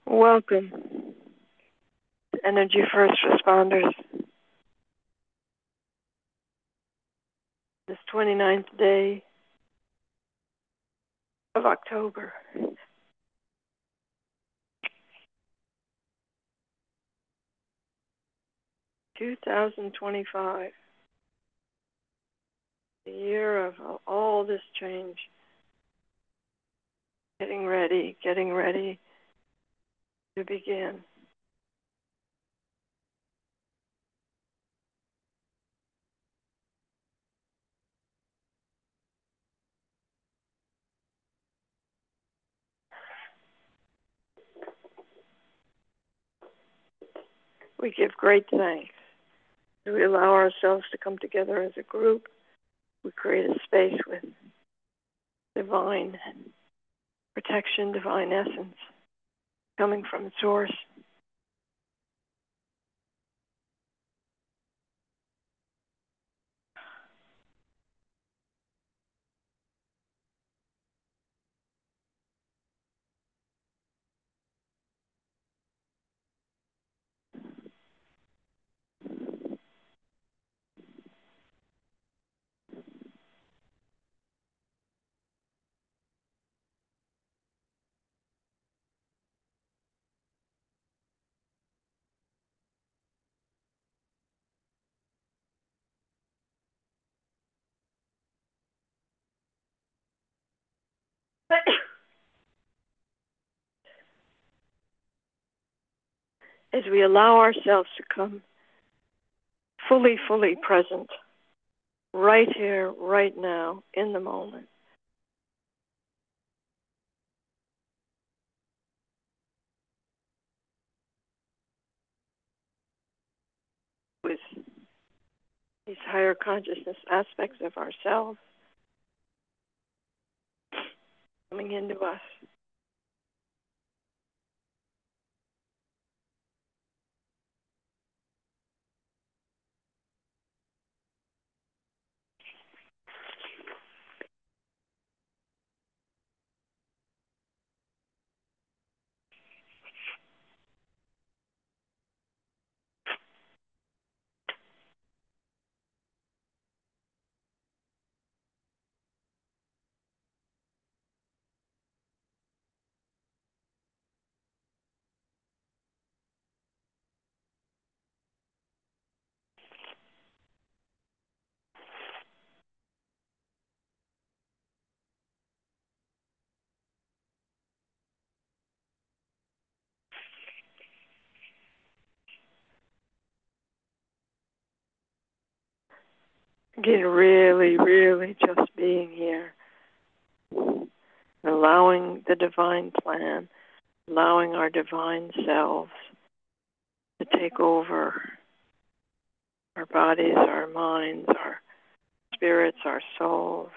Welcome, Energy First Responders. This 29th day of October. 2025, the year of all this change. Getting ready to begin. We give great thanks. We allow ourselves to come together as a group. We create a space with divine protection, divine essence coming from Source. As we allow ourselves to come fully present, right here, right now, in the moment. With these higher consciousness aspects of ourselves coming into us. Again, really just being here. Allowing the divine plan, allowing our divine selves to take over our bodies, our minds, our spirits, our souls,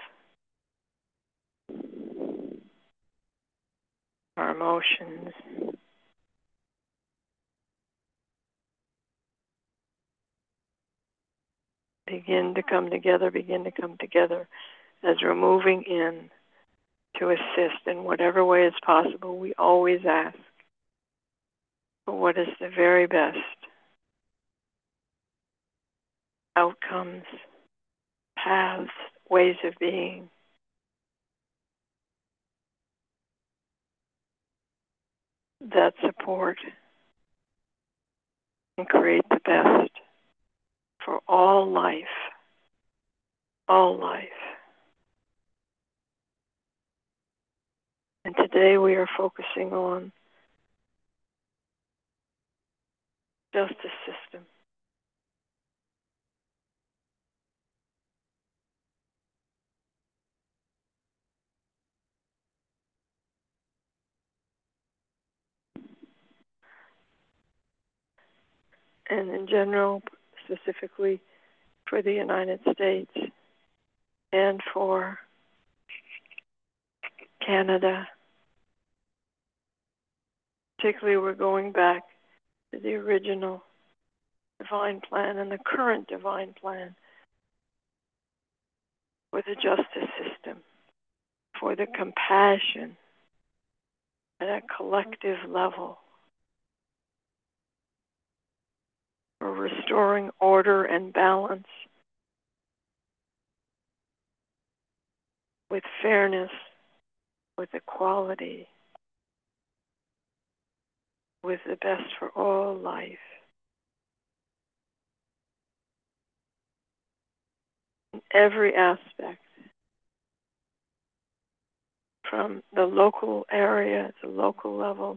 our emotions. Begin to come together as we're moving in to assist in whatever way is possible. We always ask for what is the very best outcomes, paths, ways of being. That support and create the best for all life. All life. And today we are focusing on justice system. And in general, specifically for the United States and for Canada. Particularly, we're going back to the original divine plan and the current divine plan for the justice system, for the compassion at a collective level restoring order and balance with fairness, with equality, with the best for all life. In every aspect, from the local area, the local level,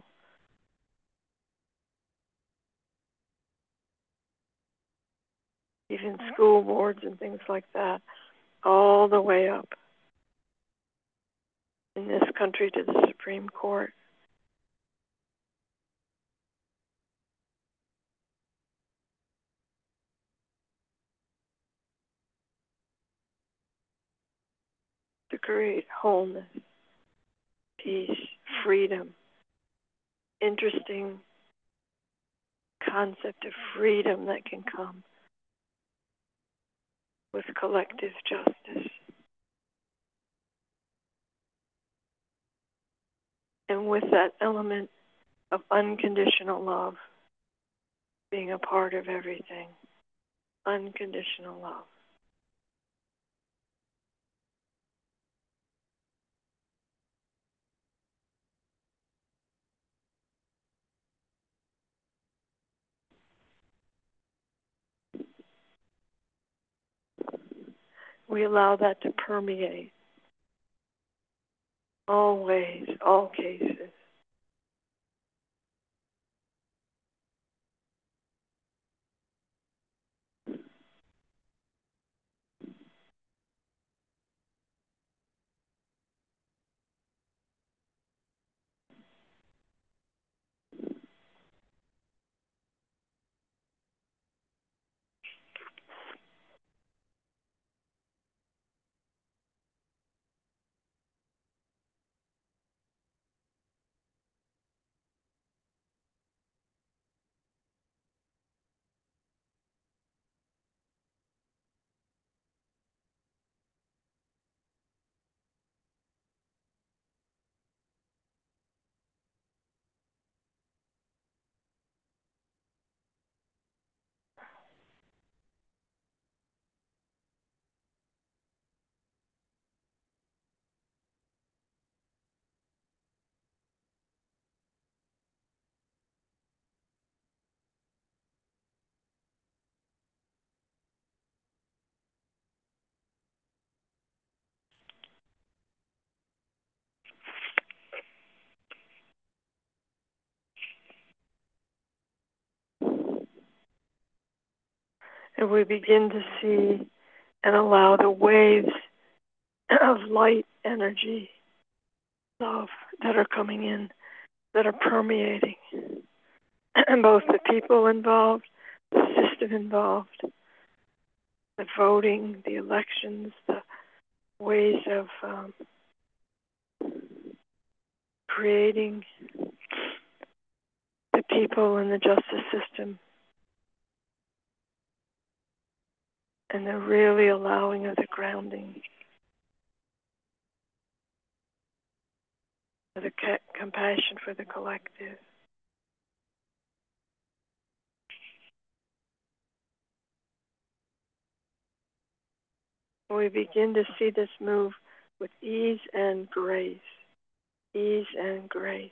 even school boards and things like that, all the way up in this country to the Supreme Court. To create wholeness, peace, freedom, interesting concept of freedom that can come with collective justice. And with that element of unconditional love being a part of everything. Unconditional love. We allow that to permeate all ways, all cases. And we begin to see and allow the waves of light, energy, love that are coming in, that are permeating both the people involved, the system involved, the voting, the elections, the ways of creating the people in the justice system, and the really allowing of the grounding, of the compassion for the collective. We begin to see this move with ease and grace. Ease and grace.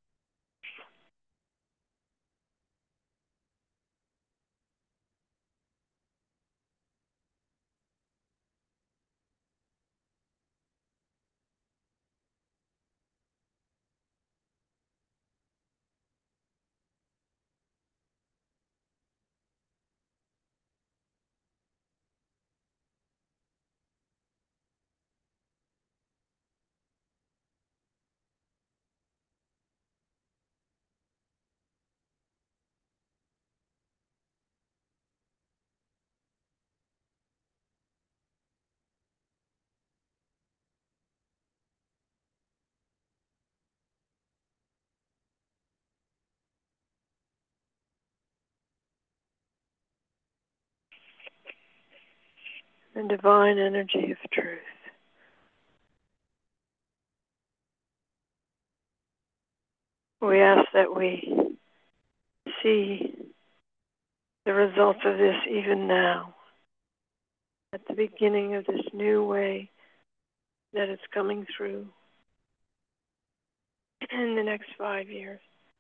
The divine energy of truth. We ask that we see the results of this even now, at the beginning of this new way that it's coming through in the next 5 years.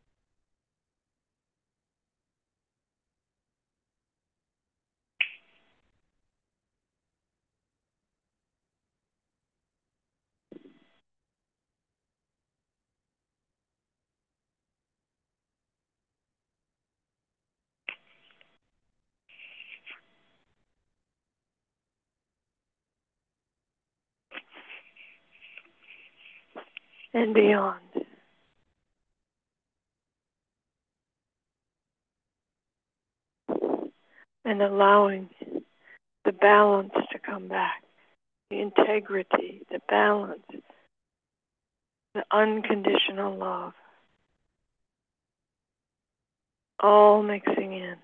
And beyond. And allowing the balance to come back, the integrity, the balance, the unconditional love, all mixing in.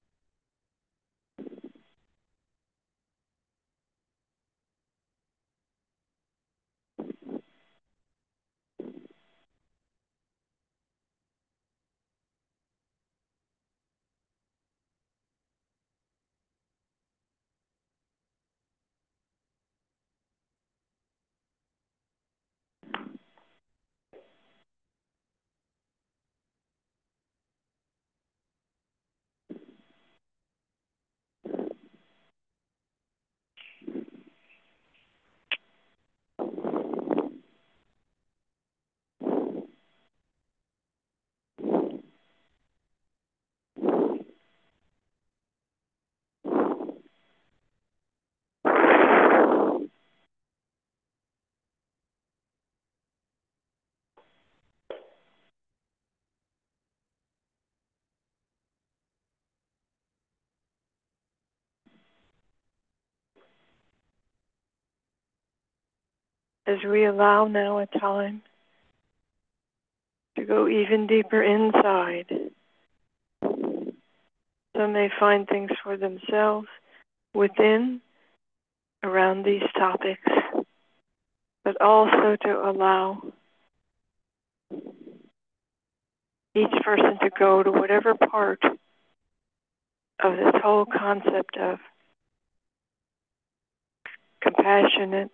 As we allow now a time to go even deeper inside, some may find things for themselves within, around these topics, but also to allow each person to go to whatever part of this whole concept of compassionate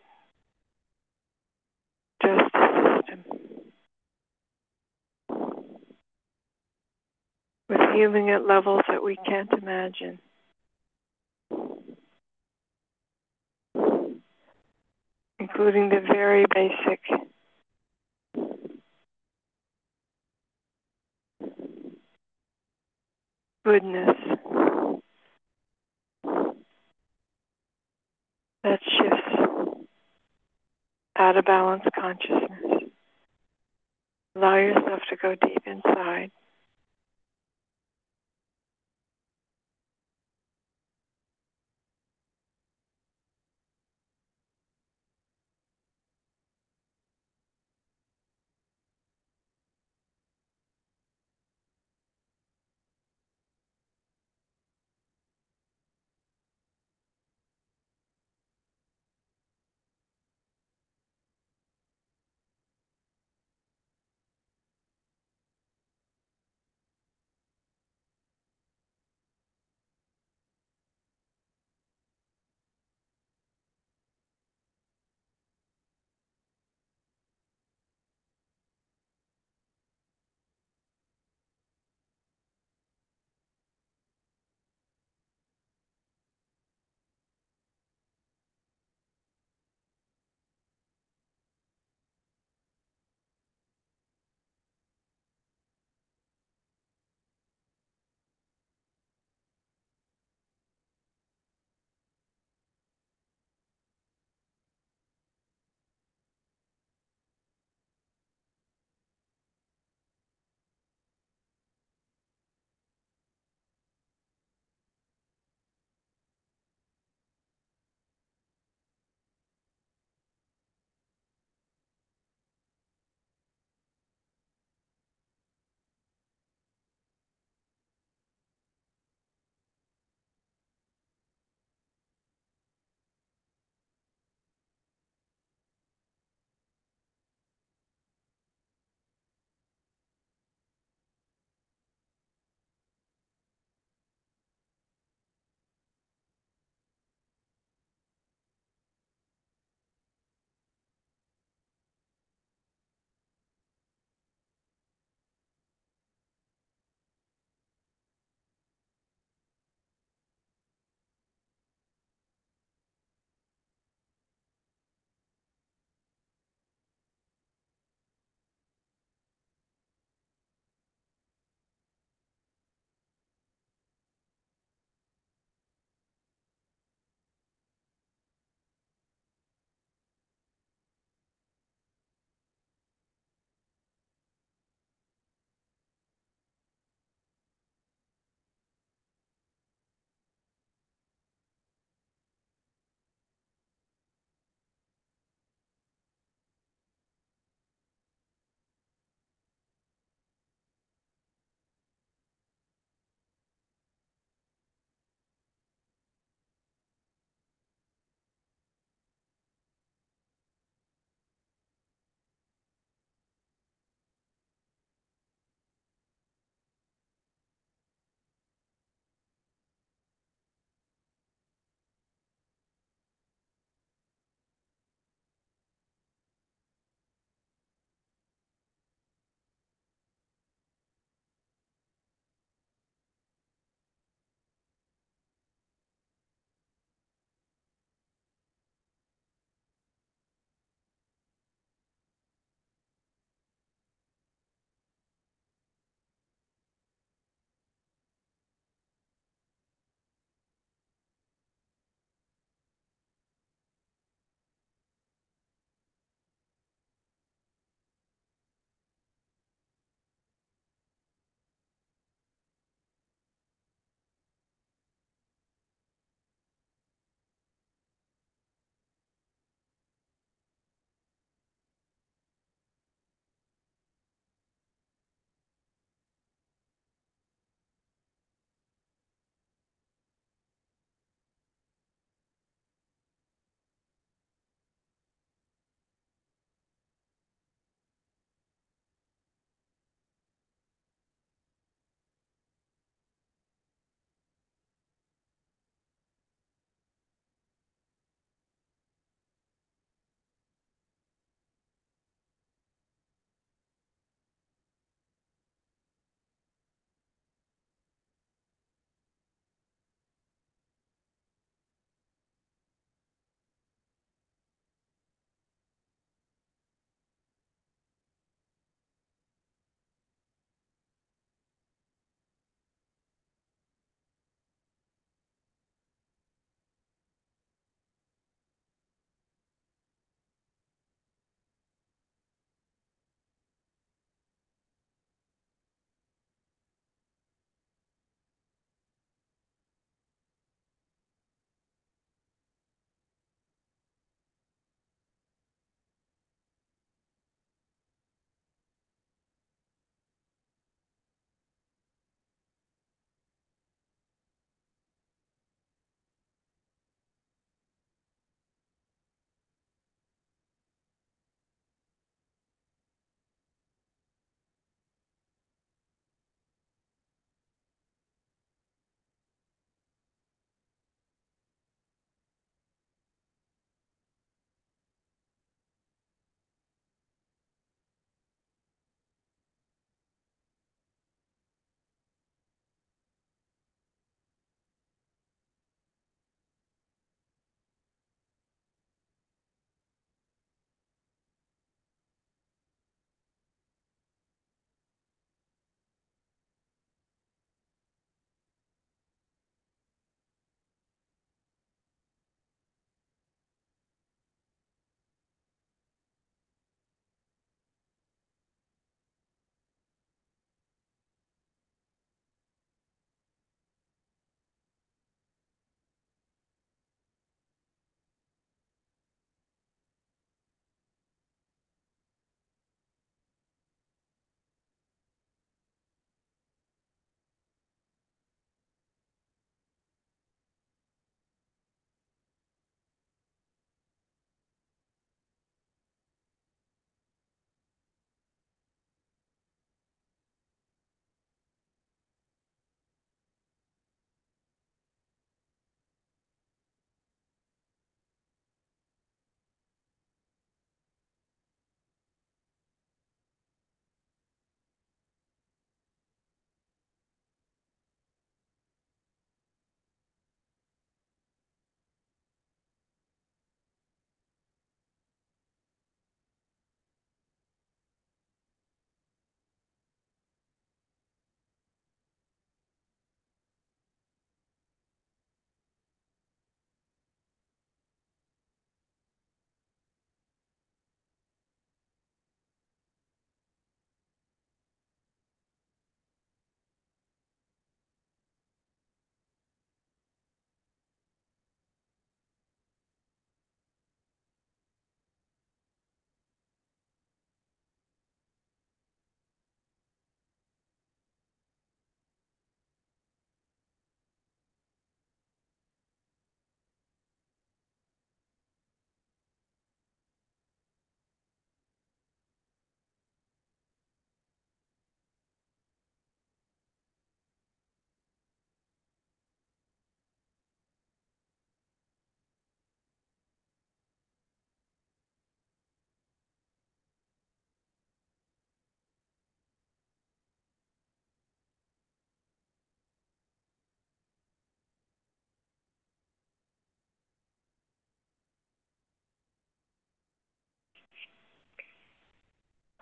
justice system with healing at levels that we can't imagine. Including the very basic goodness that shifts out of balance consciousness. Allow yourself to go deep inside.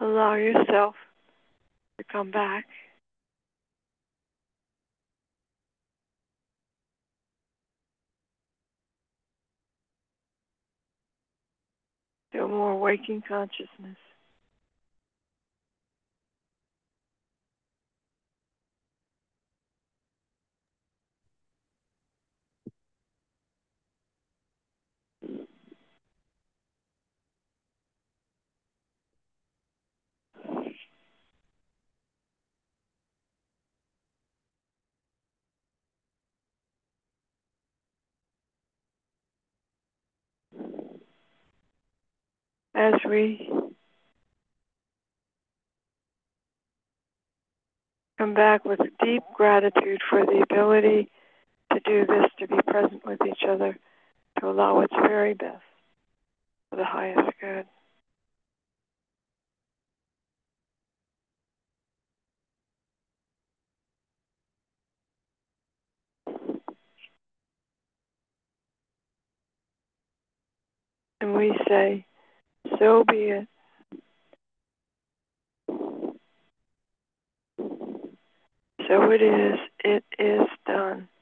allow yourself to come back to a more waking consciousness. As we come back with deep gratitude for the ability to do this, to be present with each other, to allow its very best for the highest good. And we say, so be it. So it is done.